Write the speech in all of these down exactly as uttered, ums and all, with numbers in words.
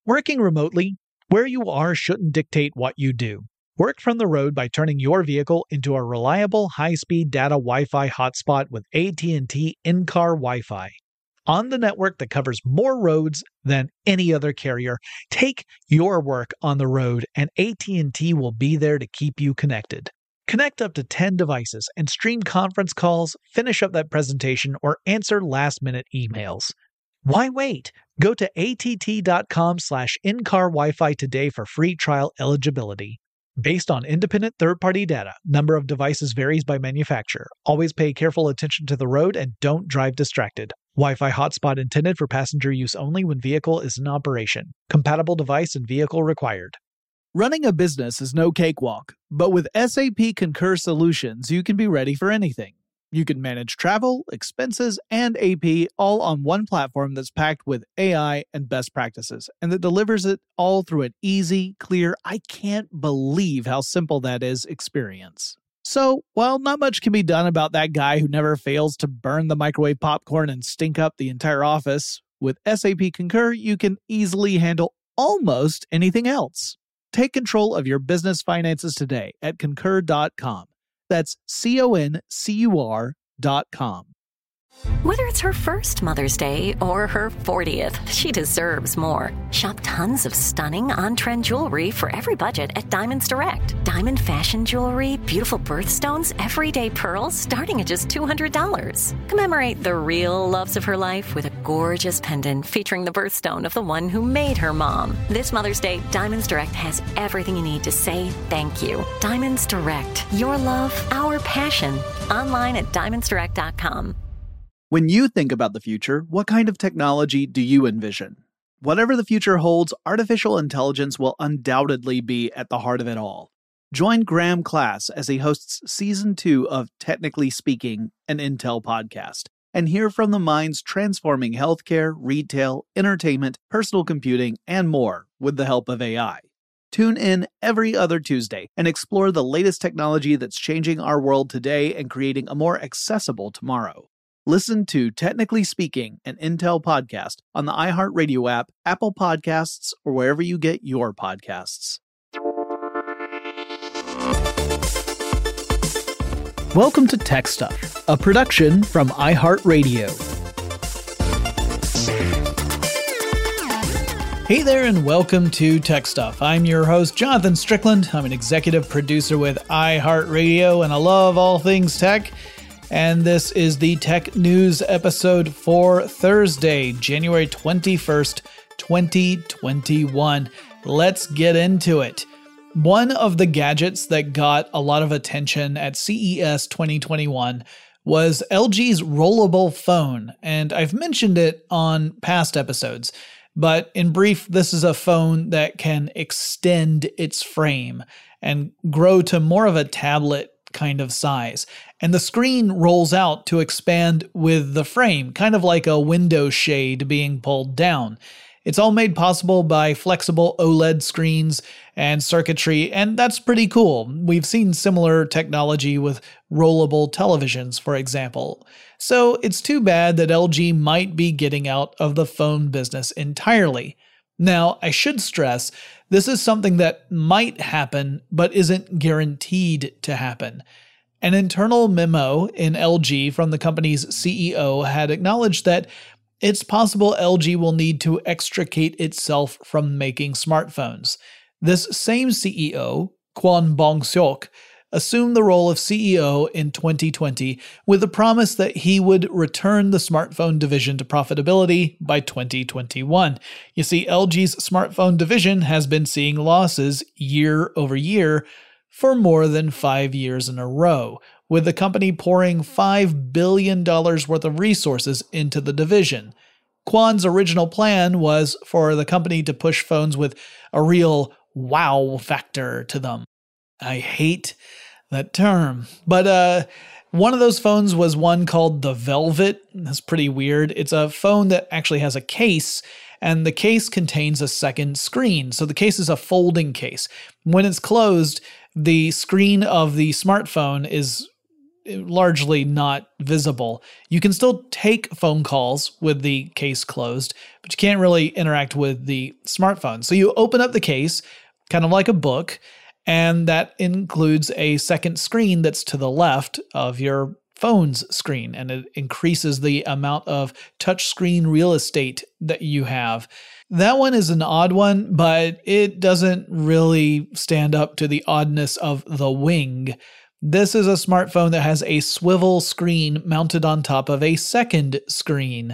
Working remotely, where you are shouldn't dictate what you do. Work from the road by turning your vehicle into a reliable high-speed data Wi-Fi hotspot with A T and T in-car Wi-Fi. On the network that covers more roads than any other carrier, take your work on the road and A T and T will be there to keep you connected. Connect up to ten devices and stream conference calls, finish up that presentation, or answer last-minute emails. Why wait? Go to att.com slash in-car Wi-Fi today for free trial eligibility. Based on independent third-party data, number of devices varies by manufacturer. Always pay careful attention to the road and don't drive distracted. Wi-Fi hotspot intended for passenger use only when vehicle is in operation. Compatible device and vehicle required. Running a business is no cakewalk, but with S A P Concur Solutions, you can be ready for anything. You can manage travel, expenses, and A P all on one platform that's packed with A I and best practices, and that delivers it all through an easy, clear, I can't believe how simple that is experience. So, while not much can be done about that guy who never fails to burn the microwave popcorn and stink up the entire office, with S A P Concur, you can easily handle almost anything else. Take control of your business finances today at concur dot com. That's C O N C U R dot com. Whether it's her first Mother's Day or her fortieth, she deserves more. Shop tons of stunning on-trend jewelry for every budget at Diamonds Direct. Diamond fashion jewelry, beautiful birthstones, everyday pearls starting at just two hundred dollars. Commemorate the real loves of her life with a gorgeous pendant featuring the birthstone of the one who made her mom. This Mother's Day, Diamonds Direct has everything you need to say thank you. Diamonds Direct. Your love, our passion. Online at diamonds direct dot com. When you think about the future, what kind of technology do you envision? Whatever the future holds, artificial intelligence will undoubtedly be at the heart of it all. Join Graham Class as he hosts Season two of Technically Speaking, an Intel podcast, and hear from the minds transforming healthcare, retail, entertainment, personal computing, and more with the help of A I. Tune in every other Tuesday and explore the latest technology that's changing our world today and creating a more accessible tomorrow. Listen to Technically Speaking, an Intel podcast on the iHeartRadio app, Apple Podcasts, or wherever you get your podcasts. Welcome to Tech Stuff, a production from iHeartRadio. Hey there and welcome to Tech Stuff. I'm your host, Jonathan Strickland. I'm an executive producer with iHeartRadio, and I love all things tech. And this is the Tech News episode for Thursday, January twenty-first, twenty twenty-one. Let's get into it. One of the gadgets that got a lot of attention at C E S twenty twenty-one was L G's rollable phone, and I've mentioned it on past episodes. But in brief, this is a phone that can extend its frame and grow to more of a tablet kind of size. And the screen rolls out to expand with the frame, kind of like a window shade being pulled down. It's all made possible by flexible OLED screens and circuitry, and that's pretty cool. We've seen similar technology with rollable televisions, for example. So it's too bad that L G might be getting out of the phone business entirely. Now, I should stress, this is something that might happen, but isn't guaranteed to happen. An internal memo in L G from the company's C E O had acknowledged that it's possible L G will need to extricate itself from making smartphones. This same C E O, Kwon Bong-seok, assumed the role of C E O in twenty twenty with the promise that he would return the smartphone division to profitability by twenty twenty-one. You see, L G's smartphone division has been seeing losses year over year for more than five years in a row, with the company pouring five billion dollars worth of resources into the division. Kwon's original plan was for the company to push phones with a real wow factor to them. I hate that term. But uh, one of those phones was one called the Velvet. That's pretty weird. It's a phone that actually has a case, and the case contains a second screen. So the case is a folding case. When it's closed, the screen of the smartphone is largely not visible. You can still take phone calls with the case closed, but you can't really interact with the smartphone. So you open up the case, kind of like a book, and that includes a second screen that's to the left of your phone's screen, and it increases the amount of touchscreen real estate that you have. That one is an odd one, but it doesn't really stand up to the oddness of the Wing. This is a smartphone that has a swivel screen mounted on top of a second screen.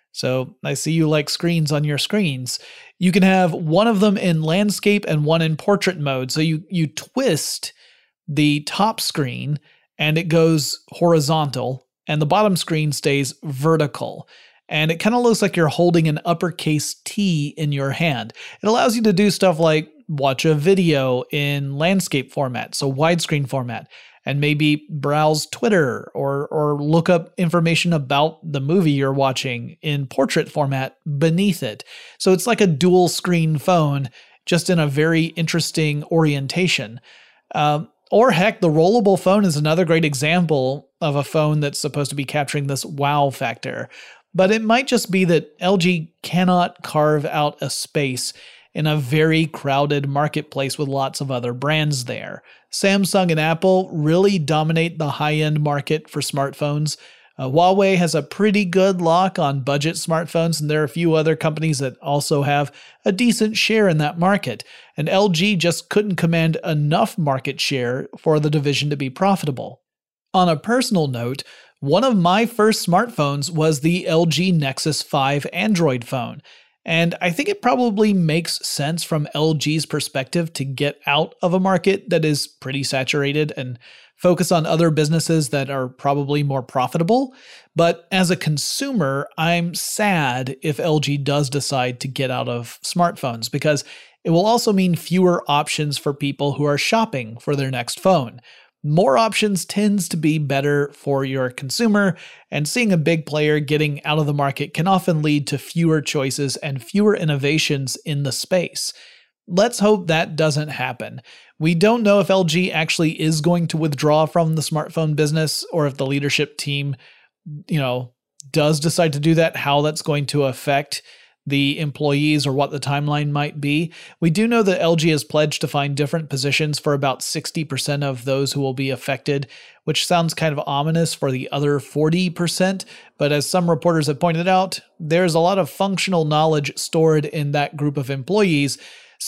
So I see you like screens on your screens. You can have one of them in landscape and one in portrait mode. So you, you twist the top screen and it goes horizontal, and the bottom screen stays vertical. And it kind of looks like you're holding an uppercase T in your hand. It allows you to do stuff like watch a video in landscape format, so widescreen format, and maybe browse Twitter or or look up information about the movie you're watching in portrait format beneath it. So it's like a dual screen phone, just in a very interesting orientation. Um, or heck, the rollable phone is another great example of a phone that's supposed to be capturing this wow factor. But it might just be that L G cannot carve out a space in a very crowded marketplace with lots of other brands there. Samsung and Apple really dominate the high-end market for smartphones. Uh, Huawei has a pretty good lock on budget smartphones, and there are a few other companies that also have a decent share in that market. And L G just couldn't command enough market share for the division to be profitable. On a personal note, one of my first smartphones was the L G Nexus five Android phone. And I think it probably makes sense from L G's perspective to get out of a market that is pretty saturated and focus on other businesses that are probably more profitable. But as a consumer, I'm sad if L G does decide to get out of smartphones, because it will also mean fewer options for people who are shopping for their next phone. More options tends to be better for your consumer, and seeing a big player getting out of the market can often lead to fewer choices and fewer innovations in the space. Let's hope that doesn't happen. We don't know if L G actually is going to withdraw from the smartphone business, or if the leadership team, you know, does decide to do that, how that's going to affect the employees or what the timeline might be. We do know that L G has pledged to find different positions for about sixty percent of those who will be affected, which sounds kind of ominous for the other forty percent. But as some reporters have pointed out, there's a lot of functional knowledge stored in that group of employees.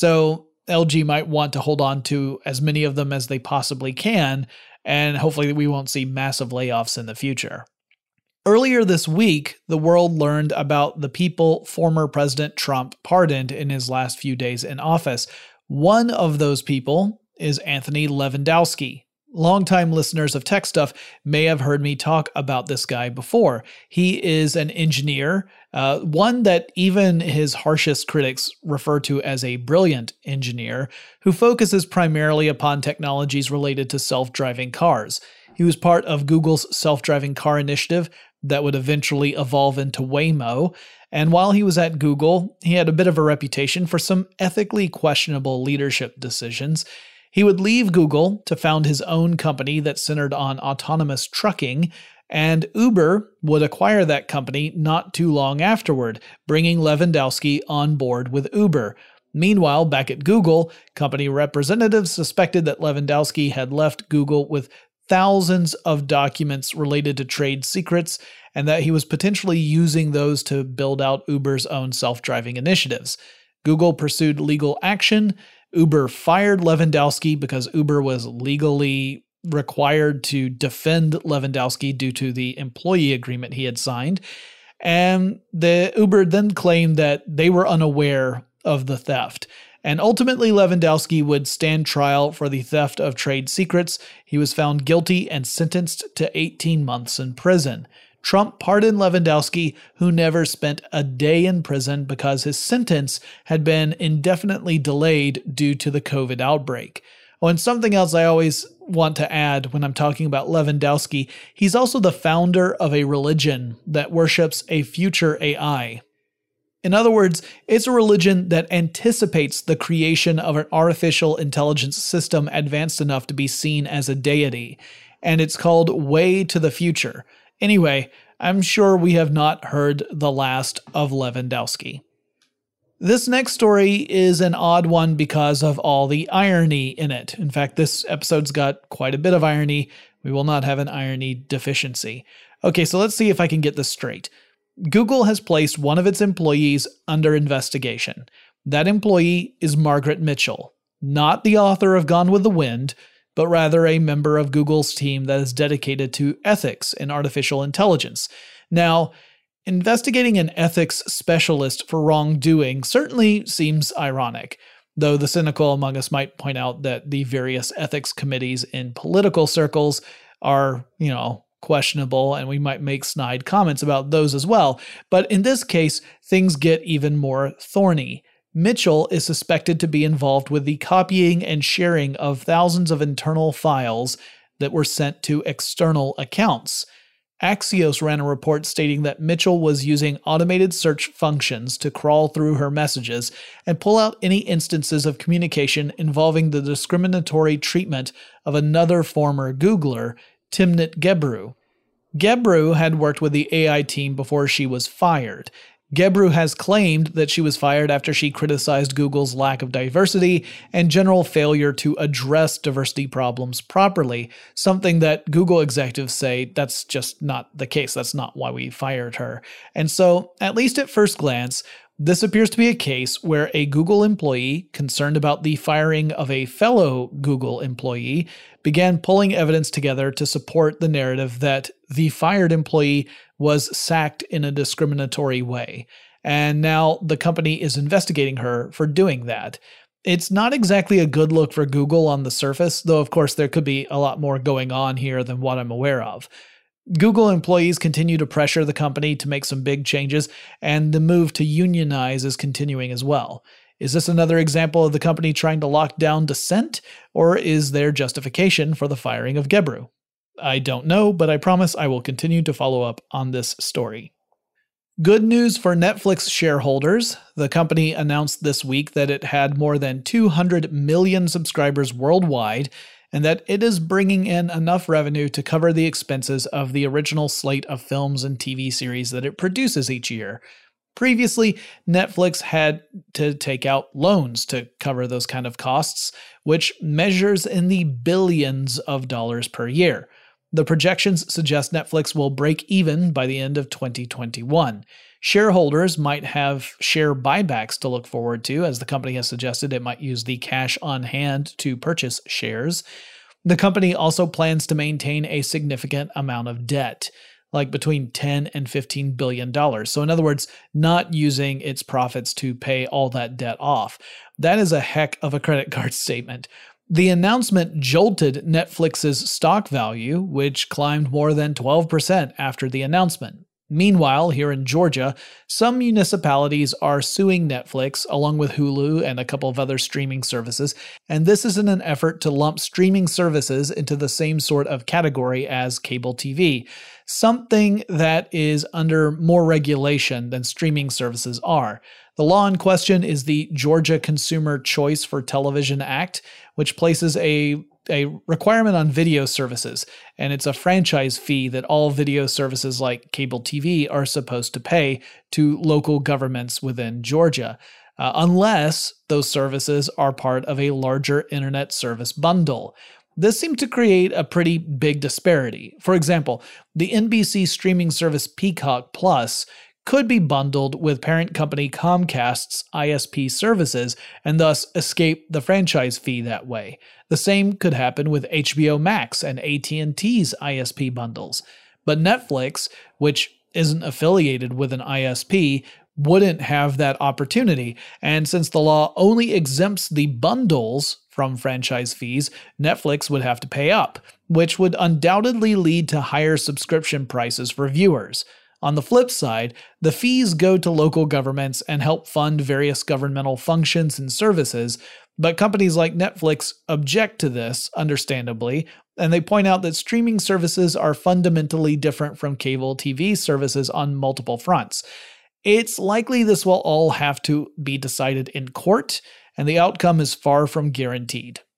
So L G might want to hold on to as many of them as they possibly can, and hopefully we won't see massive layoffs in the future. Earlier this week, the world learned about the people former President Trump pardoned in his last few days in office. One of those people is Anthony Levandowski. Longtime listeners of Tech Stuff may have heard me talk about this guy before. He is an engineer, uh, one that even his harshest critics refer to as a brilliant engineer, who focuses primarily upon technologies related to self-driving cars. He was part of Google's self-driving car initiative that would eventually evolve into Waymo. And while he was at Google, he had a bit of a reputation for some ethically questionable leadership decisions. He would leave Google to found his own company that centered on autonomous trucking, and Uber would acquire that company not too long afterward, bringing Levandowski on board with Uber. Meanwhile, back at Google, company representatives suspected that Levandowski had left Google with thousands of documents related to trade secrets, and that he was potentially using those to build out Uber's own self-driving initiatives. Google pursued legal action. Uber fired Levandowski because Uber was legally required to defend Levandowski due to the employee agreement he had signed. And the Uber then claimed that they were unaware of the theft. And ultimately, Levandowski would stand trial for the theft of trade secrets. He was found guilty and sentenced to eighteen months in prison. Trump pardoned Levandowski, who never spent a day in prison because his sentence had been indefinitely delayed due to the COVID outbreak. Oh, and something else I always want to add when I'm talking about Levandowski, he's also the founder of a religion that worships a future A I. In other words, it's a religion that anticipates the creation of an artificial intelligence system advanced enough to be seen as a deity. and it's called Way to the Future. Anyway, I'm sure we have not heard the last of Lewandowski. This next story is an odd one because of all the irony in it. In fact, this episode's got quite a bit of irony. We will not have an irony deficiency. Okay, so let's see if I can get this straight. Google has placed one of its employees under investigation. That employee is Margaret Mitchell, not the author of Gone with the Wind, but rather a member of Google's team that is dedicated to ethics in artificial intelligence. Now, investigating an ethics specialist for wrongdoing certainly seems ironic, though the cynical among us might point out that the various ethics committees in political circles are, you know, questionable, and we might make snide comments about those as well. But in this case, things get even more thorny. Mitchell is suspected to be involved with the copying and sharing of thousands of internal files that were sent to external accounts. Axios ran a report stating that Mitchell was using automated search functions to crawl through her messages and pull out any instances of communication involving the discriminatory treatment of another former Googler, Timnit Gebru. Gebru had worked with the A I team before she was fired. Gebru has claimed that she was fired after she criticized Google's lack of diversity and general failure to address diversity problems properly, something that Google executives say that's just not the case. That's not why we fired her. And so, at least at first glance, this appears to be a case where a Google employee, concerned about the firing of a fellow Google employee, began pulling evidence together to support the narrative that the fired employee was sacked in a discriminatory way. And now the company is investigating her for doing that. It's not exactly a good look for Google on the surface, though of course there could be a lot more going on here than what I'm aware of. Google employees continue to pressure the company to make some big changes, and the move to unionize is continuing as well. Is this another example of the company trying to lock down dissent, or is there justification for the firing of Gebru? I don't know, but I promise I will continue to follow up on this story. Good news for Netflix shareholders. The company announced this week that it had more than two hundred million subscribers worldwide, and that it is bringing in enough revenue to cover the expenses of the original slate of films and T V series that it produces each year. Previously, Netflix had to take out loans to cover those kind of costs, which measures in the billions of dollars per year. The projections suggest Netflix will break even by the end of twenty twenty-one. Shareholders might have share buybacks to look forward to, as the company has suggested it might use the cash on hand to purchase shares. The company also plans to maintain a significant amount of debt, like between ten and fifteen billion dollars. So in other words, not using its profits to pay all that debt off. That is a heck of a credit card statement. The announcement jolted Netflix's stock value, which climbed more than twelve percent after the announcement. Meanwhile, here in Georgia, some municipalities are suing Netflix along with Hulu and a couple of other streaming services, and this is in an effort to lump streaming services into the same sort of category as cable T V, something that is under more regulation than streaming services are. The law in question is the Georgia Consumer Choice for Television Act, which places a, a requirement on video services, and it's a franchise fee that all video services like cable T V are supposed to pay to local governments within Georgia, uh, unless those services are part of a larger internet service bundle. This seemed to create a pretty big disparity. For example, the N B C streaming service Peacock Plus could be bundled with parent company Comcast's I S P services and thus escape the franchise fee that way. The same could happen with H B O Max and A T and T's I S P bundles. But Netflix, which isn't affiliated with an I S P, wouldn't have that opportunity, and since the law only exempts the bundles from franchise fees, Netflix would have to pay up, which would undoubtedly lead to higher subscription prices for viewers. On the flip side, the fees go to local governments and help fund various governmental functions and services, but companies like Netflix object to this, understandably, and they point out that streaming services are fundamentally different from cable T V services on multiple fronts. It's likely this will all have to be decided in court, and the outcome is far from guaranteed.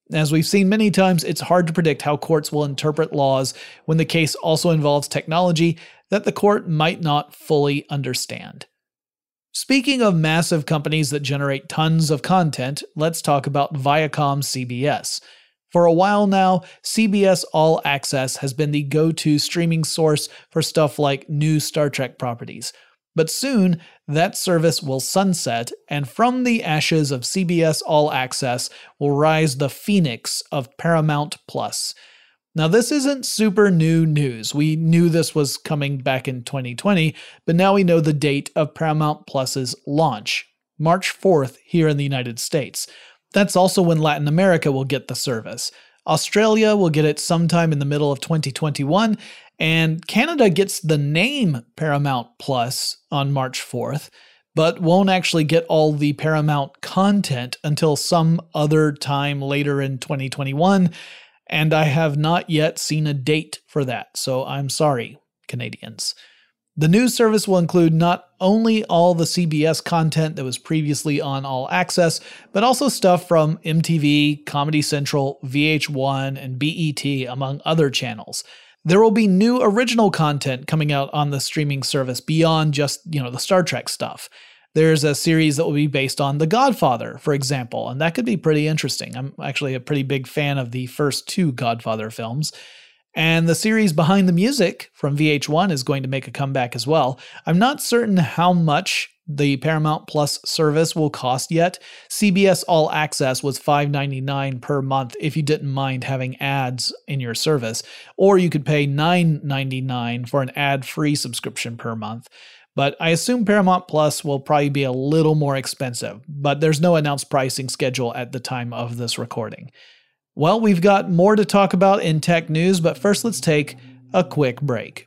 As we've seen many times, it's hard to predict how courts will interpret laws when the case also involves technology that the court might not fully understand. Speaking of massive companies that generate tons of content, let's talk about Viacom C B S. For a while now, C B S All Access has been the go-to streaming source for stuff like new Star Trek properties. But soon, that service will sunset, and from the ashes of C B S All Access will rise the phoenix of Paramount Plus. Now, this isn't super new news. We knew this was coming back in twenty twenty, but now we know the date of Paramount Plus's launch, March fourth here in the United States. That's also when Latin America will get the service. Australia will get it sometime in the middle of twenty twenty-one, and Canada gets the name Paramount Plus on March fourth, but won't actually get all the Paramount content until some other time later in twenty twenty-one, and I have not yet seen a date for that, so I'm sorry, Canadians. The new service will include not only all the C B S content that was previously on All Access, but also stuff from M T V, Comedy Central, V H one, and B E T, among other channels. There will be new original content coming out on the streaming service beyond just, you know, the Star Trek stuff. There's a series that will be based on The Godfather, for example, and that could be pretty interesting. I'm actually a pretty big fan of the first two Godfather films. And the series Behind the Music from V H one is going to make a comeback as well. I'm not certain how much the Paramount Plus service will cost yet. C B S All Access was five dollars and ninety-nine cents per month if you didn't mind having ads in your service, or you could pay nine dollars and ninety-nine cents for an ad-free subscription per month. But I assume Paramount Plus will probably be a little more expensive, but there's no announced pricing schedule at the time of this recording. Well, we've got more to talk about in tech news, but first let's take a quick break.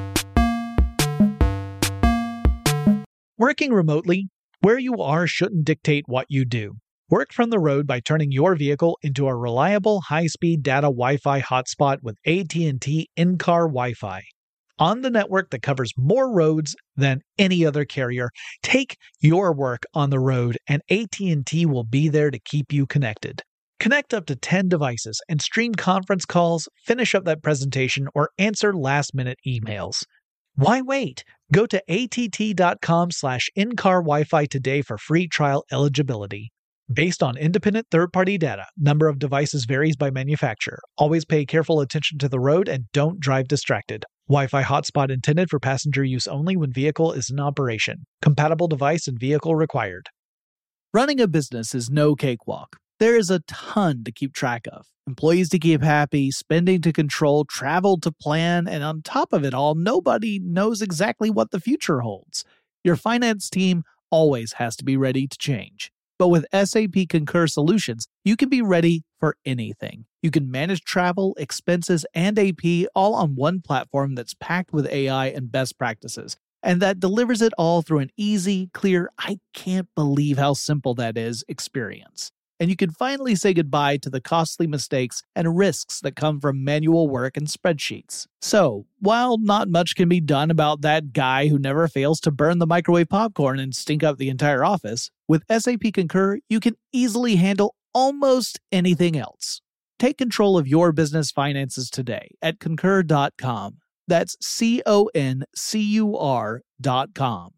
Working remotely, where you are shouldn't dictate what you do. Work from the road by turning your vehicle into a reliable high-speed data Wi-Fi hotspot with A T and T in-car Wi-Fi. On the network that covers more roads than any other carrier, take your work on the road and A T and T will be there to keep you connected. Connect up to ten devices and stream conference calls, finish up that presentation, or answer last-minute emails. Why wait? Go to att.com slash in-car Wi-Fi today for free trial eligibility. Based on independent third-party data, number of devices varies by manufacturer. Always pay careful attention to the road and don't drive distracted. Wi-Fi hotspot intended for passenger use only when vehicle is in operation. Compatible device and vehicle required. Running a business is no cakewalk. There is a ton to keep track of. Employees to keep happy, spending to control, travel to plan, and on top of it all, nobody knows exactly what the future holds. Your finance team always has to be ready to change. But with S A P Concur Solutions, you can be ready for anything. You can manage travel, expenses, and A P all on one platform that's packed with A I and best practices, and that delivers it all through an easy, clear, I can't believe how simple that is experience. And you can finally say goodbye to the costly mistakes and risks that come from manual work and spreadsheets. So, while not much can be done about that guy who never fails to burn the microwave popcorn and stink up the entire office, with S A P Concur, you can easily handle almost anything else. Take control of your business finances today at concur dot com. That's C O N C U R dot com.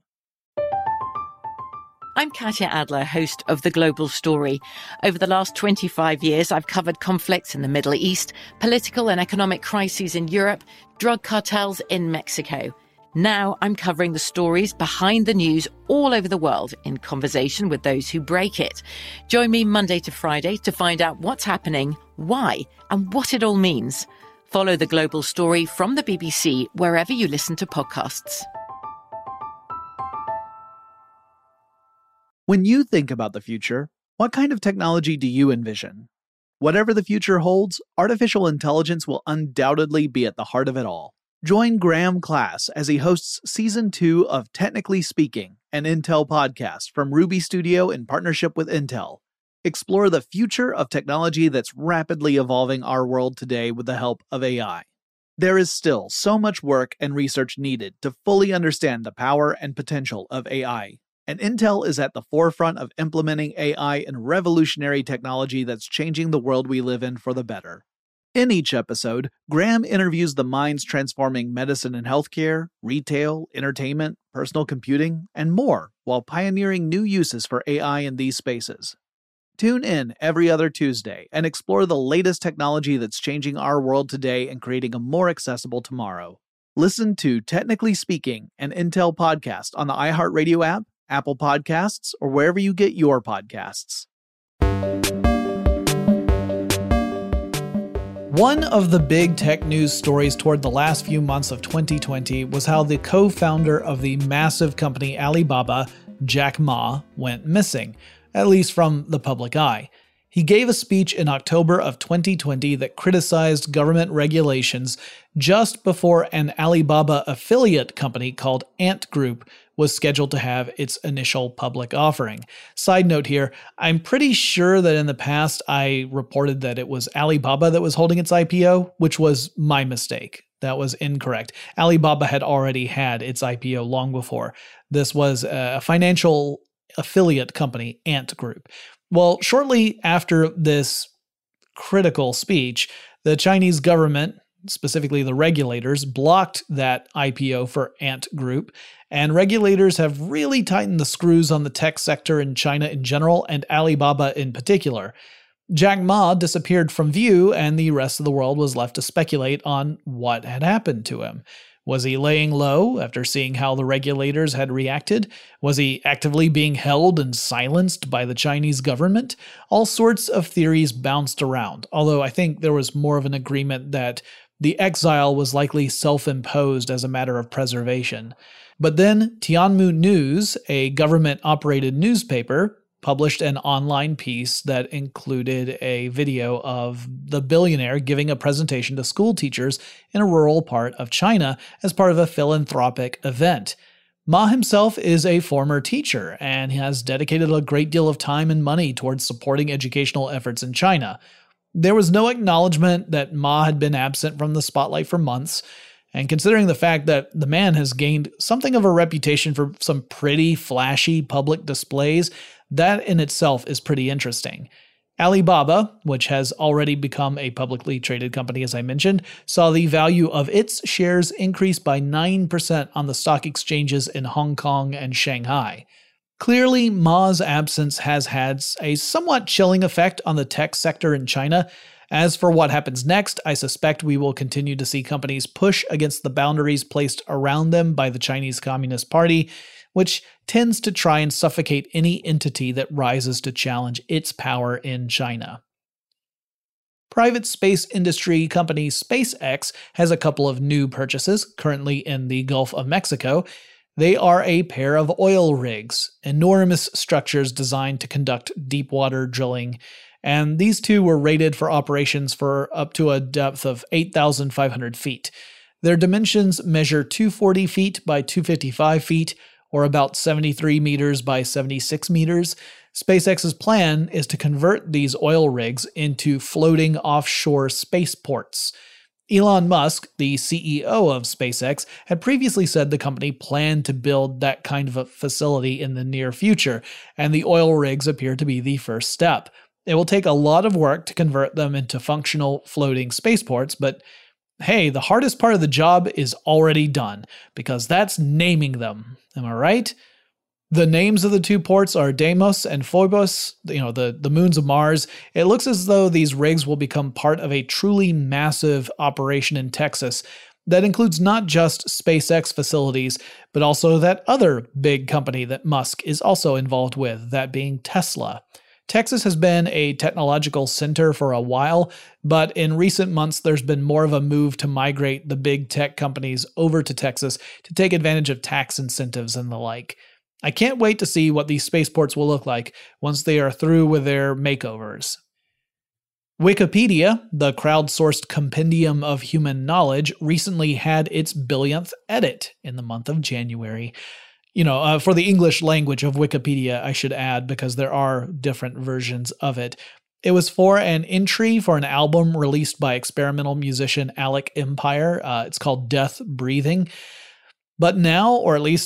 I'm Katya Adler, host of The Global Story. Over the last twenty-five years, I've covered conflicts in the Middle East, political and economic crises in Europe, drug cartels in Mexico. Now I'm covering the stories behind the news all over the world in conversation with those who break it. Join me Monday to Friday to find out what's happening, why, and what it all means. Follow The Global Story from the B B C wherever you listen to podcasts. When you think about the future, what kind of technology do you envision? Whatever the future holds, artificial intelligence will undoubtedly be at the heart of it all. Join Graham Class as he hosts Season two of Technically Speaking, an Intel podcast from Ruby Studio in partnership with Intel. Explore the future of technology that's rapidly evolving our world today with the help of A I. There is still so much work and research needed to fully understand the power and potential of A I. and Intel is at the forefront of implementing A I and revolutionary technology that's changing the world we live in for the better. In each episode, Graham interviews the minds transforming medicine and healthcare, retail, entertainment, personal computing, and more, while pioneering new uses for A I in these spaces. Tune in every other Tuesday and explore the latest technology that's changing our world today and creating a more accessible tomorrow. Listen to Technically Speaking, an Intel podcast on the iHeartRadio app, Apple Podcasts, or wherever you get your podcasts. One of the big tech news stories toward the last few months of twenty twenty was how the co-founder of the massive company Alibaba, Jack Ma, went missing, at least from the public eye. He gave a speech in October of twenty twenty that criticized government regulations just before an Alibaba affiliate company called Ant Group was scheduled to have its initial public offering. Side note here, I'm pretty sure that in the past I reported that it was Alibaba that was holding its I P O, which was my mistake. That was incorrect. Alibaba had already had its I P O long before. This was a financial affiliate company, Ant Group. Well, shortly after this critical speech, the Chinese government, specifically the regulators, blocked that I P O for Ant Group, and regulators have really tightened the screws on the tech sector in China in general and Alibaba in particular. Jack Ma disappeared from view, and the rest of the world was left to speculate on what had happened to him. Was he laying low after seeing how the regulators had reacted? Was he actively being held and silenced by the Chinese government? All sorts of theories bounced around, although I think there was more of an agreement that the exile was likely self-imposed as a matter of preservation. But then Tianmu News, a government-operated newspaper, published an online piece that included a video of the billionaire giving a presentation to school teachers in a rural part of China as part of a philanthropic event. Ma himself is a former teacher and has dedicated a great deal of time and money towards supporting educational efforts in China. There was no acknowledgement that Ma had been absent from the spotlight for months, and considering the fact that the man has gained something of a reputation for some pretty flashy public displays, that in itself is pretty interesting. Alibaba, which has already become a publicly traded company as I mentioned, saw the value of its shares increase by nine percent on the stock exchanges in Hong Kong and Shanghai. Clearly, Ma's absence has had a somewhat chilling effect on the tech sector in China. As for what happens next, I suspect we will continue to see companies push against the boundaries placed around them by the Chinese Communist Party, which tends to try and suffocate any entity that rises to challenge its power in China. Private space industry company SpaceX has a couple of new purchases currently in the Gulf of Mexico. They are a pair of oil rigs, enormous structures designed to conduct deep water drilling, and these two were rated for operations for up to a depth of eight thousand five hundred feet. Their dimensions measure two hundred forty feet by two hundred fifty-five feet, or about seventy-three meters by seventy-six meters. SpaceX's plan is to convert these oil rigs into floating offshore spaceports. Elon Musk, the C E O of SpaceX, had previously said the company planned to build that kind of a facility in the near future, and the oil rigs appear to be the first step. It will take a lot of work to convert them into functional floating spaceports, but hey, the hardest part of the job is already done, because that's naming them. Am I right? The names of the two ports are Deimos and Phobos, you know, the, the moons of Mars. It looks as though these rigs will become part of a truly massive operation in Texas that includes not just SpaceX facilities, but also that other big company that Musk is also involved with, that being Tesla. Texas has been a technological center for a while, but in recent months there's been more of a move to migrate the big tech companies over to Texas to take advantage of tax incentives and the like. I can't wait to see what these spaceports will look like once they are through with their makeovers. Wikipedia, the crowdsourced compendium of human knowledge, recently had its billionth edit in the month of January. You know, uh, for the English language of Wikipedia, I should add, because there are different versions of it. It was for an entry for an album released by experimental musician Alec Empire. Uh, it's called Death Breathing. But now, or at least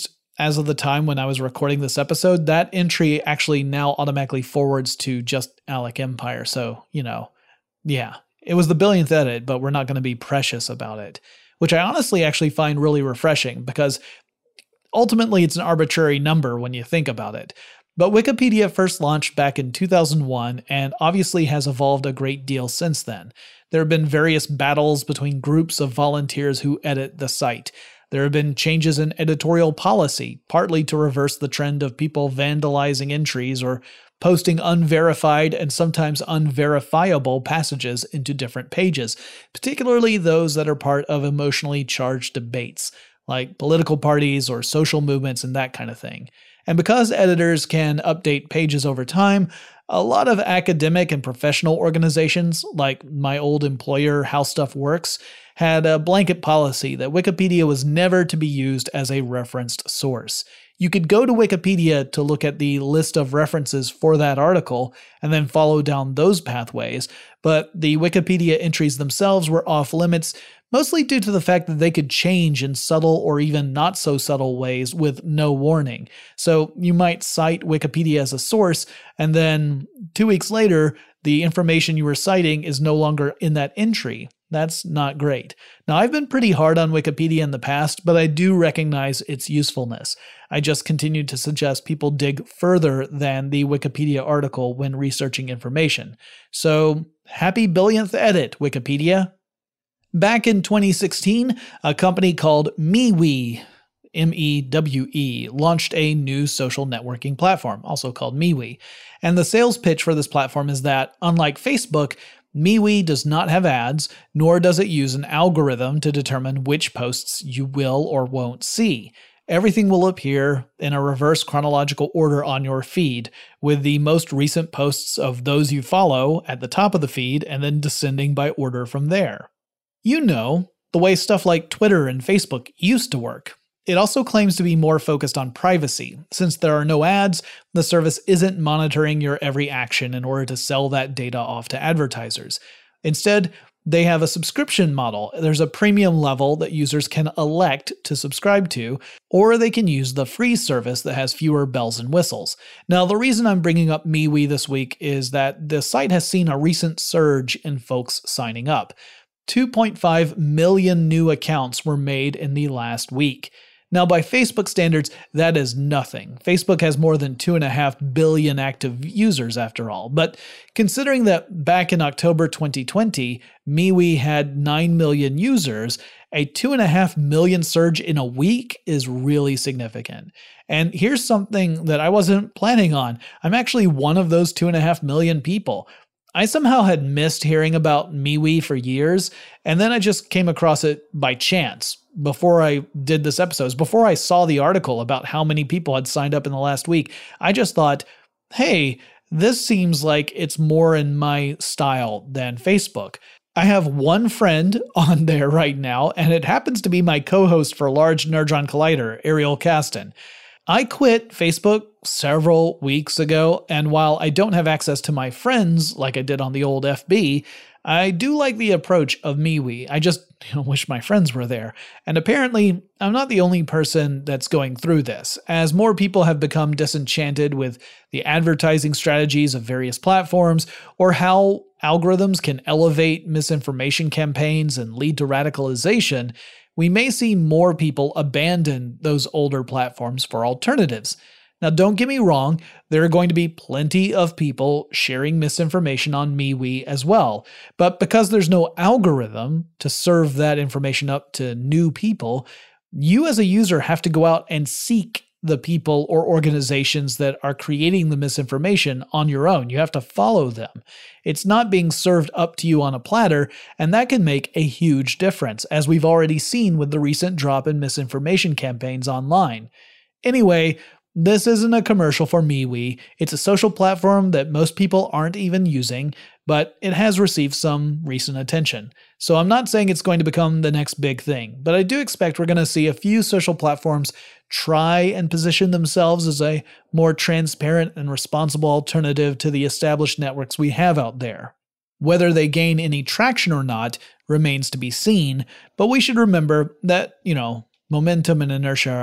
as of the time when I was recording this episode, that entry actually now automatically forwards to just Alec Empire. So, you know, yeah, it was the billionth edit, but we're not going to be precious about it, which I honestly actually find really refreshing because ultimately it's an arbitrary number when you think about it. But Wikipedia first launched back in two thousand one and obviously has evolved a great deal since then. There have been various battles between groups of volunteers who edit the site. There have been changes in editorial policy, partly to reverse the trend of people vandalizing entries or posting unverified and sometimes unverifiable passages into different pages, particularly those that are part of emotionally charged debates, like political parties or social movements and that kind of thing. And because editors can update pages over time, a lot of academic and professional organizations, like my old employer How Stuff Works, had a blanket policy that Wikipedia was never to be used as a referenced source. You could go to Wikipedia to look at the list of references for that article and then follow down those pathways, but the Wikipedia entries themselves were off limits, mostly due to the fact that they could change in subtle or even not so subtle ways with no warning. So you might cite Wikipedia as a source, and then two weeks later, the information you were citing is no longer in that entry. That's not great. Now, I've been pretty hard on Wikipedia in the past, but I do recognize its usefulness. I just continue to suggest people dig further than the Wikipedia article when researching information. So, happy billionth edit, Wikipedia! Back in twenty sixteen, a company called MeWe, M E W E, launched a new social networking platform, also called MeWe. And the sales pitch for this platform is that, unlike Facebook, MeWe does not have ads, nor does it use an algorithm to determine which posts you will or won't see. Everything will appear in a reverse chronological order on your feed, with the most recent posts of those you follow at the top of the feed and then descending by order from there. You know, the way stuff like Twitter and Facebook used to work. It also claims to be more focused on privacy. Since there are no ads, the service isn't monitoring your every action in order to sell that data off to advertisers. Instead, they have a subscription model. There's a premium level that users can elect to subscribe to, or they can use the free service that has fewer bells and whistles. Now, the reason I'm bringing up MeWe this week is that the site has seen a recent surge in folks signing up. two point five million new accounts were made in the last week. Now, by Facebook standards, that is nothing. Facebook has more than two point five billion active users after all. But considering that back in October twenty twenty, MeWe had nine million users, a two point five million surge in a week is really significant. And here's something that I wasn't planning on. I'm actually one of those two point five million people. I somehow had missed hearing about MeWe for years, and then I just came across it by chance before I did this episode. Before I saw the article about how many people had signed up in the last week, I just thought, hey, this seems like it's more in my style than Facebook. I have one friend on there right now, and it happens to be my co-host for Large Nerdron Collider, Ariel Caston. I quit Facebook several weeks ago, and while I don't have access to my friends like I did on the old F B, I do like the approach of MeWe. I just you know, wish my friends were there. And apparently, I'm not the only person that's going through this, as more people have become disenchanted with the advertising strategies of various platforms, or how algorithms can elevate misinformation campaigns and lead to radicalization. We may see more people abandon those older platforms for alternatives. Now, don't get me wrong, there are going to be plenty of people sharing misinformation on MeWe as well, but because there's no algorithm to serve that information up to new people, you as a user have to go out and seek the people or organizations that are creating the misinformation on your own. You have to follow them. It's not being served up to you on a platter, and that can make a huge difference, as we've already seen with the recent drop in misinformation campaigns online. Anyway, this isn't a commercial for MeWe. It's a social platform that most people aren't even using, but it has received some recent attention. So I'm not saying it's going to become the next big thing, but I do expect we're going to see a few social platforms try and position themselves as a more transparent and responsible alternative to the established networks we have out there. Whether they gain any traction or not remains to be seen, but we should remember that, you know, momentum and inertia are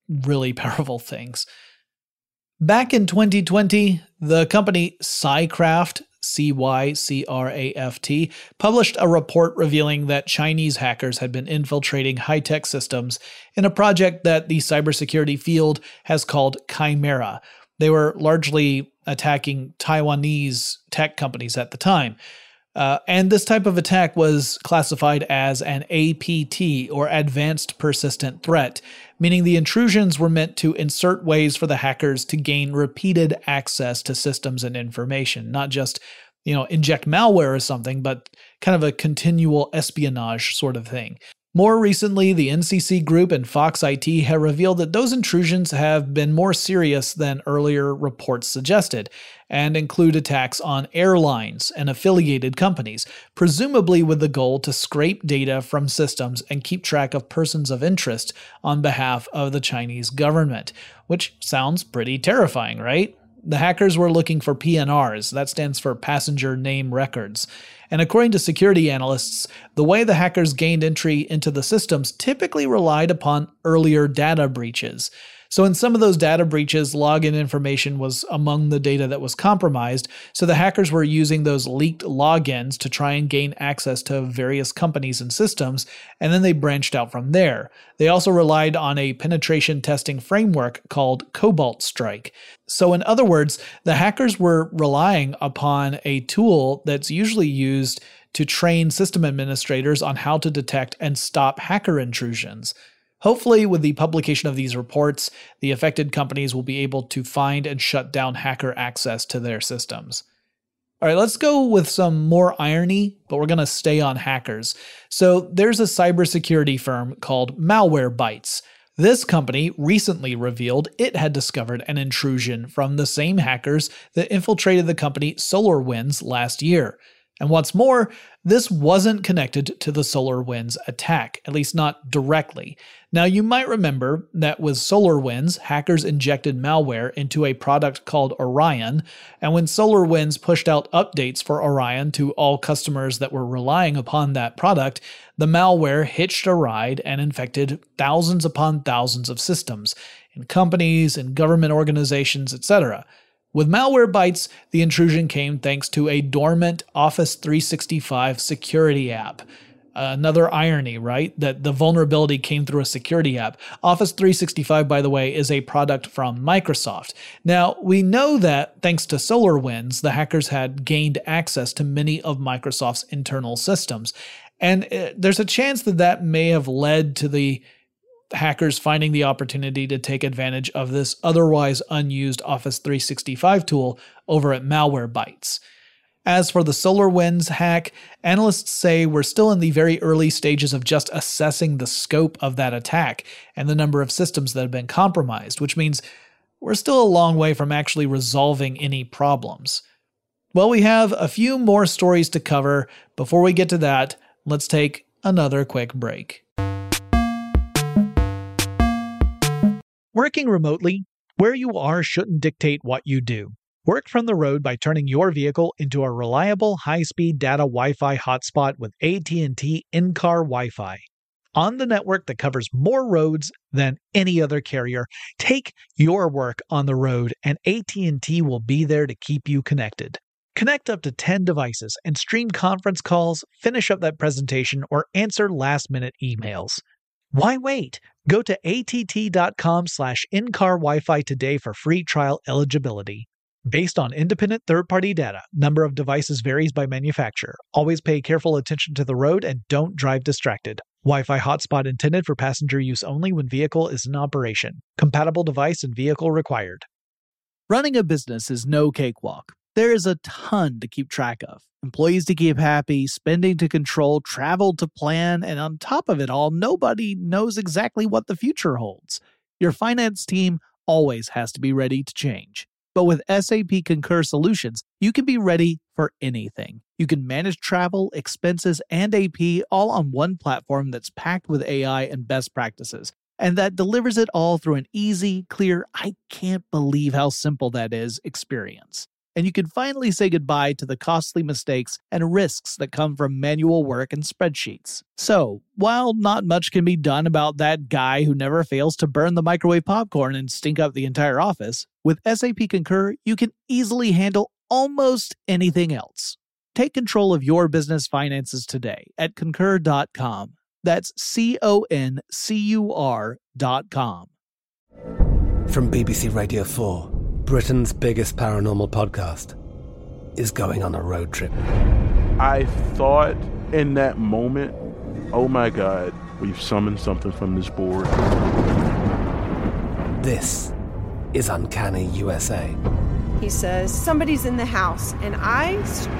really powerful things. Back in twenty twenty, the company Cycraft, C Y C R A F T, published a report revealing that Chinese hackers had been infiltrating high-tech systems in a project that the cybersecurity field has called Chimera. They were largely attacking Taiwanese tech companies at the time. Uh, and this type of attack was classified as an A P T, or Advanced Persistent Threat, meaning the intrusions were meant to insert ways for the hackers to gain repeated access to systems and information, not just, you know, inject malware or something, but kind of a continual espionage sort of thing. More recently, the N C C Group and Fox I T have revealed that those intrusions have been more serious than earlier reports suggested, and include attacks on airlines and affiliated companies, presumably with the goal to scrape data from systems and keep track of persons of interest on behalf of the Chinese government, which sounds pretty terrifying, right? The hackers were looking for P N Rs, that stands for Passenger Name Records. And according to security analysts, the way the hackers gained entry into the systems typically relied upon earlier data breaches. So in some of those data breaches, login information was among the data that was compromised, so the hackers were using those leaked logins to try and gain access to various companies and systems, and then they branched out from there. They also relied on a penetration testing framework called Cobalt Strike. So in other words, the hackers were relying upon a tool that's usually used to train system administrators on how to detect and stop hacker intrusions. Hopefully, with the publication of these reports, the affected companies will be able to find and shut down hacker access to their systems. All right, let's go with some more irony, but we're going to stay on hackers. So there's a cybersecurity firm called Malwarebytes. This company recently revealed it had discovered an intrusion from the same hackers that infiltrated the company SolarWinds last year. And what's more, this wasn't connected to the SolarWinds attack, at least not directly. Now, you might remember that with SolarWinds, hackers injected malware into a product called Orion, and when SolarWinds pushed out updates for Orion to all customers that were relying upon that product, the malware hitched a ride and infected thousands upon thousands of systems, in companies, in government organizations, et cetera. With Malwarebytes, the intrusion came thanks to a dormant Office three sixty-five security app. Another irony, right? That the vulnerability came through a security app. Office three sixty-five, by the way, is a product from Microsoft. Now, we know that thanks to SolarWinds, the hackers had gained access to many of Microsoft's internal systems. And there's a chance that that may have led to the hackers finding the opportunity to take advantage of this otherwise unused Office three sixty-five tool over at Malwarebytes. As for the SolarWinds hack, analysts say we're still in the very early stages of just assessing the scope of that attack and the number of systems that have been compromised, which means we're still a long way from actually resolving any problems. Well, we have a few more stories to cover. Before we get to that, let's take another quick break. Working remotely, where you are shouldn't dictate what you do. Work from the road by turning your vehicle into a reliable high-speed data Wi-Fi hotspot with A T and T in-car Wi-Fi. On the network that covers more roads than any other carrier, take your work on the road and A T and T will be there to keep you connected. Connect up to ten devices and stream conference calls, finish up that presentation, or answer last-minute emails. Why wait? Go to att.com slash in-car Wi-Fi today for free trial eligibility. Based on independent third-party data, number of devices varies by manufacturer. Always pay careful attention to the road and don't drive distracted. Wi-Fi hotspot intended for passenger use only when vehicle is in operation. Compatible device and vehicle required. Running a business is no cakewalk. There is a ton to keep track of. Employees to keep happy, spending to control, travel to plan, and on top of it all, nobody knows exactly what the future holds. Your finance team always has to be ready to change. But with S A P Concur Solutions, you can be ready for anything. You can manage travel, expenses, and A P all on one platform that's packed with A I and best practices, and that delivers it all through an easy, clear, I can't believe how simple that is experience. and you can finally say goodbye to the costly mistakes and risks that come from manual work and spreadsheets. So, while not much can be done about that guy who never fails to burn the microwave popcorn and stink up the entire office, with S A P Concur, you can easily handle almost anything else. Take control of your business finances today at concur dot com. That's C O N C U R dot com. From B B C Radio four, Britain's biggest paranormal podcast is going on a road trip. I thought in that moment, oh my God, we've summoned something from this board. This is Uncanny U S A. He says, somebody's in the house, and I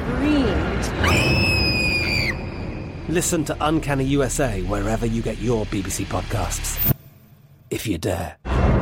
screamed. Listen to Uncanny U S A wherever you get your B B C podcasts, if you dare.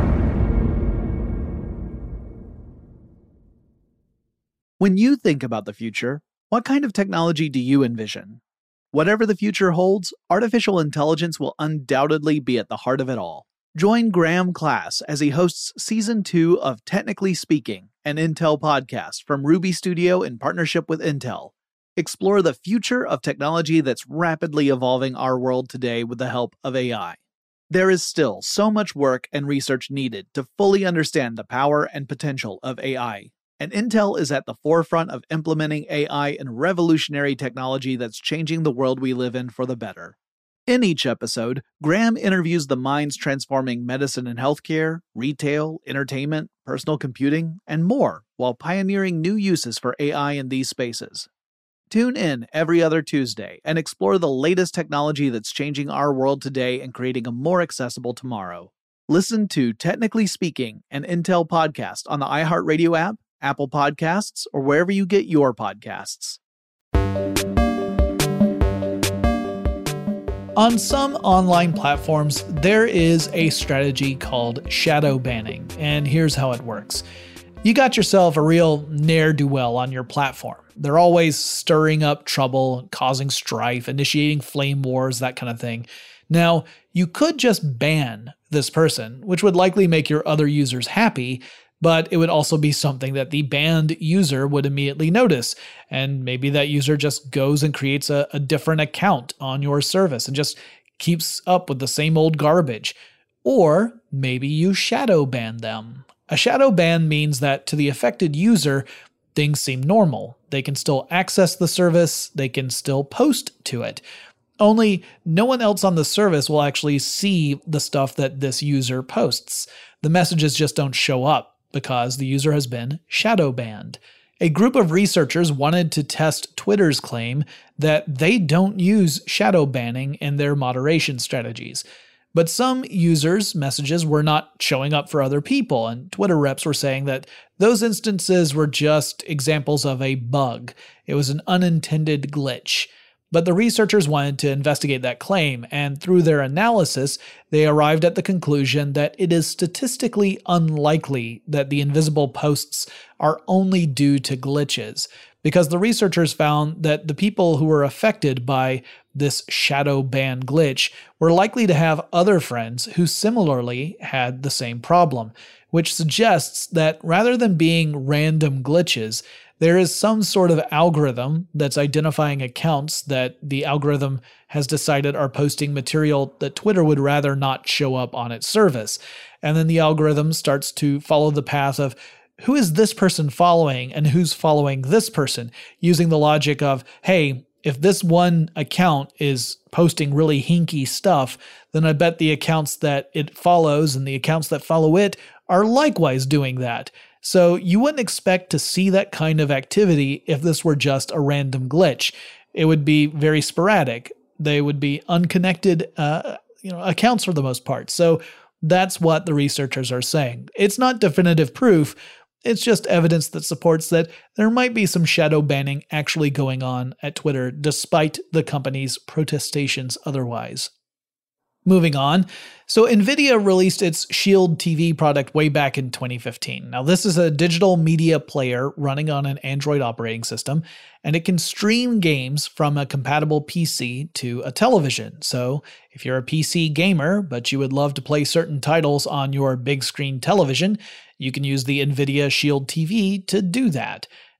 When you think about the future, what kind of technology do you envision? Whatever the future holds, artificial intelligence will undoubtedly be at the heart of it all. Join Graham Class as he hosts Season two of Technically Speaking, an Intel podcast from Ruby Studio in partnership with Intel. Explore the future of technology that's rapidly evolving our world today with the help of A I. There is still so much work and research needed to fully understand the power and potential of A I. And Intel is at the forefront of implementing A I in revolutionary technology that's changing the world we live in for the better. In each episode, Graham interviews the minds transforming medicine and healthcare, retail, entertainment, personal computing, and more, while pioneering new uses for A I in these spaces. Tune in every other Tuesday and explore the latest technology that's changing our world today and creating a more accessible tomorrow. Listen to Technically Speaking, an Intel podcast on the iHeartRadio app, Apple Podcasts, or wherever you get your podcasts. On some online platforms, there is a strategy called shadow banning, and here's how it works. You got yourself a real ne'er-do-well on your platform. They're always stirring up trouble, causing strife, initiating flame wars, that kind of thing. Now, you could just ban this person, which would likely make your other users happy, but it would also be something that the banned user would immediately notice. And maybe that user just goes and creates a, a different account on your service and just keeps up with the same old garbage. Or maybe you shadow ban them. A shadow ban means that to the affected user, things seem normal. They can still access the service, they can still post to it. Only no one else on the service will actually see the stuff that this user posts. The messages just don't show up because the user has been shadow banned. A group of researchers wanted to test Twitter's claim that they don't use shadow banning in their moderation strategies. But some users' messages were not showing up for other people, and Twitter reps were saying that those instances were just examples of a bug. It was an unintended glitch. But the researchers wanted to investigate that claim, and through their analysis, they arrived at the conclusion that it is statistically unlikely that the invisible posts are only due to glitches, because the researchers found that the people who were affected by this shadow ban glitch were likely to have other friends who similarly had the same problem, which suggests that rather than being random glitches, there is some sort of algorithm that's identifying accounts that the algorithm has decided are posting material that Twitter would rather not show up on its service. And then the algorithm starts to follow the path of who is this person following and who's following this person, using the logic of, hey, if this one account is posting really hinky stuff, then I bet the accounts that it follows and the accounts that follow it are likewise doing that. So you wouldn't expect to see that kind of activity if this were just a random glitch. It would be very sporadic. They would be unconnected uh, you know, accounts for the most part. So that's what the researchers are saying. It's not definitive proof. It's just evidence that supports that there might be some shadow banning actually going on at Twitter, despite the company's protestations otherwise. Moving on, so NVIDIA released its Shield T V product way back in twenty fifteen. Now, this is a digital media player running on an Android operating system, and it can stream games from a compatible P C to a television. So if you're a P C gamer, but you would love to play certain titles on your big screen television, you can use the NVIDIA Shield T V to do that.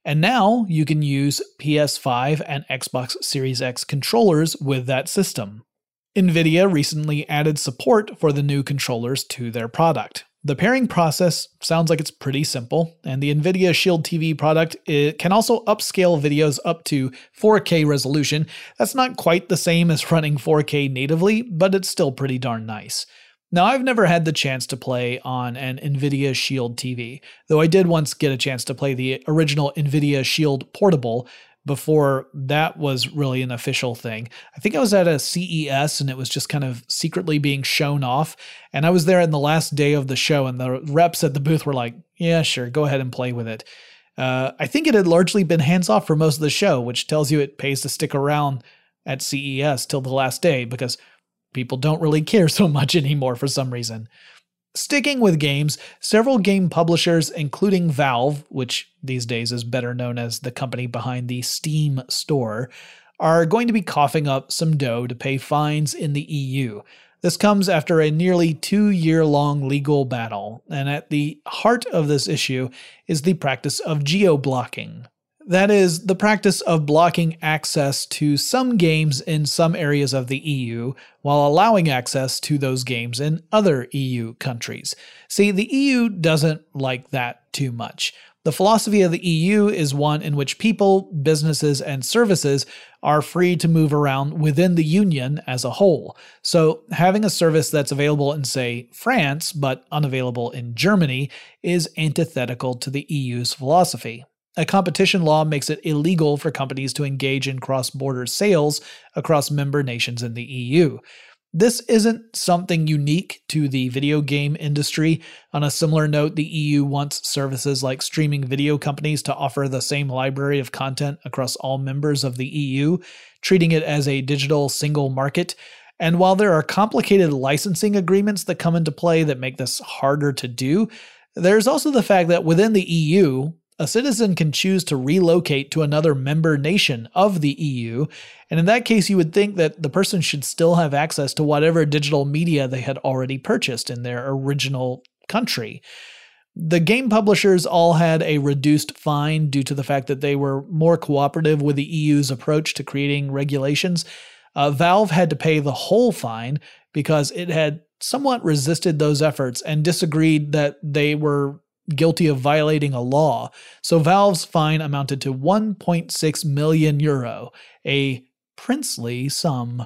And now you can use P S five and Xbox Series X controllers with that system. NVIDIA recently added support for the new controllers to their product. The pairing process sounds like it's pretty simple, and the NVIDIA Shield T V product it can also upscale videos up to four K resolution. That's not quite the same as running four K natively, but it's still pretty darn nice. Now, I've never had the chance to play on an NVIDIA Shield T V, though I did once get a chance to play the original NVIDIA Shield Portable before that was really an official thing. I think I was at a C E S and it was just kind of secretly being shown off. And I was there in the last day of the show and the reps at the booth were like, yeah, sure, go ahead and play with it. Uh, I think it had largely been hands off for most of the show, which tells you it pays to stick around at C E S till the last day because people don't really care so much anymore for some reason. Sticking with games, several game publishers, including Valve, which these days is better known as the company behind the Steam store, are going to be coughing up some dough to pay fines in the E U. This comes after a nearly two-year-long legal battle, and at the heart of this issue is the practice of geo-blocking. That is, the practice of blocking access to some games in some areas of the E U while allowing access to those games in other E U countries. See, the E U doesn't like that too much. The philosophy of the E U is one in which people, businesses, and services are free to move around within the Union as a whole. So having a service that's available in, say, France, but unavailable in Germany, is antithetical to the E U's philosophy. A competition law makes it illegal for companies to engage in cross-border sales across member nations in the E U. This isn't something unique to the video game industry. On a similar note, the E U wants services like streaming video companies to offer the same library of content across all members of the E U, treating it as a digital single market. And while there are complicated licensing agreements that come into play that make this harder to do, there's also the fact that within the E U, a citizen can choose to relocate to another member nation of the E U, and in that case you would think that the person should still have access to whatever digital media they had already purchased in their original country. The game publishers all had a reduced fine due to the fact that they were more cooperative with the E U's approach to creating regulations. Uh, Valve had to pay the whole fine because it had somewhat resisted those efforts and disagreed that they were guilty of violating a law. So Valve's fine amounted to one point six million euro, a princely sum.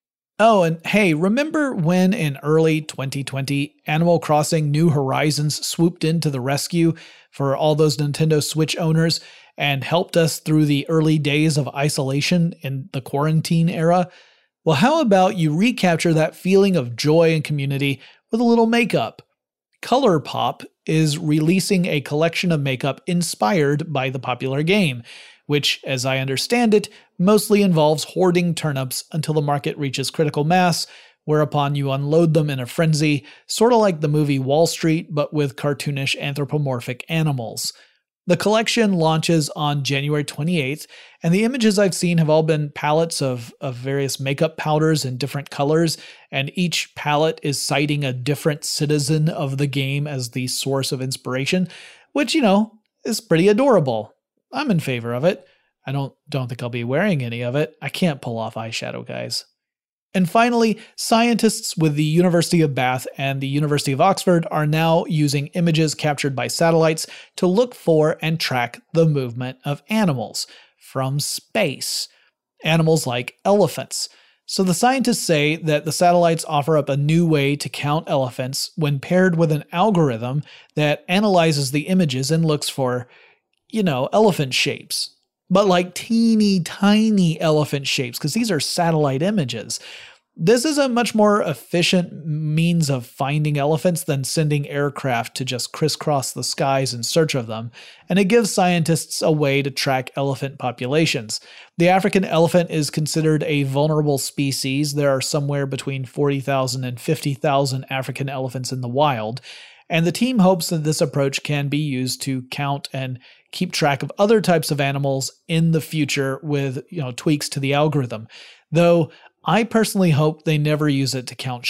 Oh, and hey, remember when in early twenty twenty, Animal Crossing New Horizons swooped in to the rescue for all those Nintendo Switch owners and helped us through the early days of isolation in the quarantine era? Well, how about you recapture that feeling of joy and community with a little makeup? ColourPop is releasing a collection of makeup inspired by the popular game, which, as I understand it, mostly involves hoarding turnips until the market reaches critical mass, whereupon you unload them in a frenzy, sort of like the movie Wall Street, but with cartoonish anthropomorphic animals. The collection launches on January twenty-eighth, and the images I've seen have all been palettes of, of various makeup powders in different colors, and each palette is citing a different citizen of the game as the source of inspiration, which, you know, is pretty adorable. I'm in favor of it. I don't, don't think I'll be wearing any of it. I can't pull off eyeshadow, guys. And finally, scientists with the University of Bath and the University of Oxford are now using images captured by satellites to look for and track the movement of animals from space. Animals like elephants. So the scientists say that the satellites offer up a new way to count elephants when paired with an algorithm that analyzes the images and looks for, you know, elephant shapes. But like teeny tiny elephant shapes, because these are satellite images. This is a much more efficient means of finding elephants than sending aircraft to just crisscross the skies in search of them, and it gives scientists a way to track elephant populations. The African elephant is considered a vulnerable species. There are somewhere between forty thousand and fifty thousand African elephants in the wild, and the team hopes that this approach can be used to count and keep track of other types of animals in the future with, you know, tweaks to the algorithm. Though I personally hope they never use it to count sheep,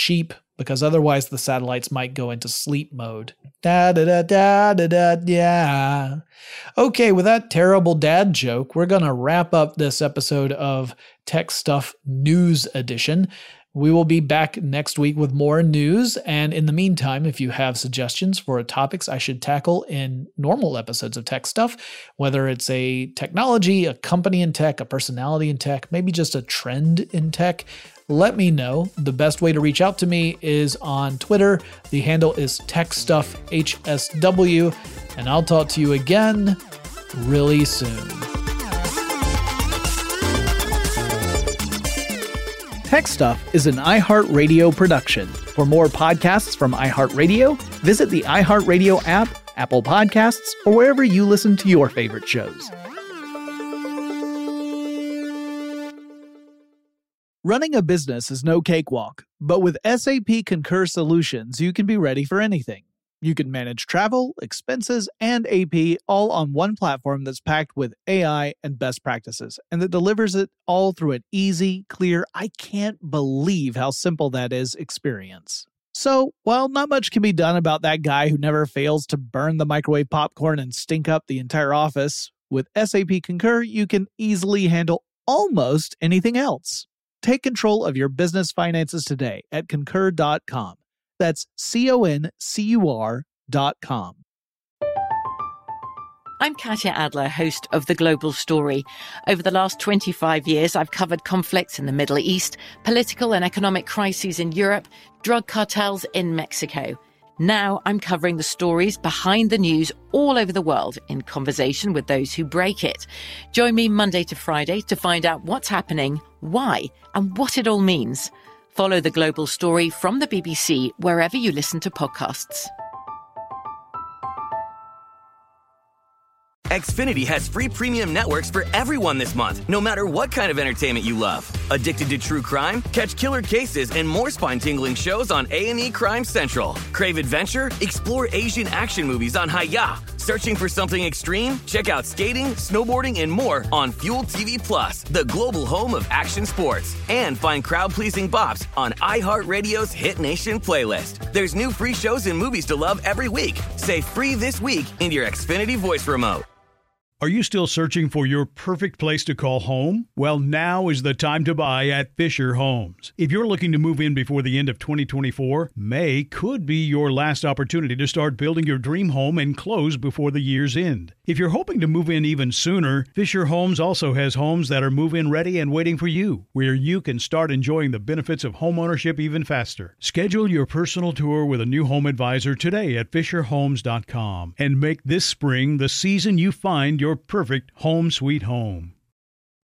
because otherwise the satellites might go into sleep mode. Da da da da da da yeah. Okay, with that terrible dad joke, we're going to wrap up this episode of Tech Stuff News Edition. We will be back next week with more news, and in the meantime, if you have suggestions for topics I should tackle in normal episodes of Tech Stuff, whether it's a technology, a company in tech, a personality in tech, maybe just a trend in tech, let me know. The best way to reach out to me is on Twitter. The handle is TechStuffHSW, and I'll talk to you again really soon. Tech Stuff is an iHeartRadio production. For more podcasts from iHeartRadio, visit the iHeartRadio app, Apple Podcasts, or wherever you listen to your favorite shows. Running a business is no cakewalk, but with S A P Concur Solutions, you can be ready for anything. You can manage travel, expenses, and A P all on one platform that's packed with A I and best practices, and that delivers it all through an easy, clear, I can't believe how simple that is experience. So, while not much can be done about that guy who never fails to burn the microwave popcorn and stink up the entire office, with S A P Concur, you can easily handle almost anything else. Take control of your business finances today at concur dot com. That's C O N C U R dot com. I'm Katya Adler, host of The Global Story. Over the last twenty-five years, I've covered conflicts in the Middle East, political and economic crises in Europe, drug cartels in Mexico. Now I'm covering the stories behind the news all over the world in conversation with those who break it. Join me Monday to Friday to find out what's happening, why, and what it all means. Follow The Global Story from the B B C wherever you listen to podcasts. Xfinity has free premium networks for everyone this month, no matter what kind of entertainment you love. Addicted to true crime? Catch killer cases and more spine-tingling shows on A and E Crime Central. Crave adventure? Explore Asian action movies on Hi-Ya. Searching for something extreme? Check out skating, snowboarding, and more on Fuel T V Plus, the global home of action sports. And find crowd-pleasing bops on iHeartRadio's Hit Nation playlist. There's new free shows and movies to love every week. Say free this week in your Xfinity voice remote. Are you still searching for your perfect place to call home? Well, now is the time to buy at Fisher Homes. If you're looking to move in before the end of twenty twenty-four, May could be your last opportunity to start building your dream home and close before the year's end. If you're hoping to move in even sooner, Fisher Homes also has homes that are move-in ready and waiting for you, where you can start enjoying the benefits of homeownership even faster. Schedule your personal tour with a new home advisor today at fisher homes dot com and make this spring the season you find your perfect home sweet home.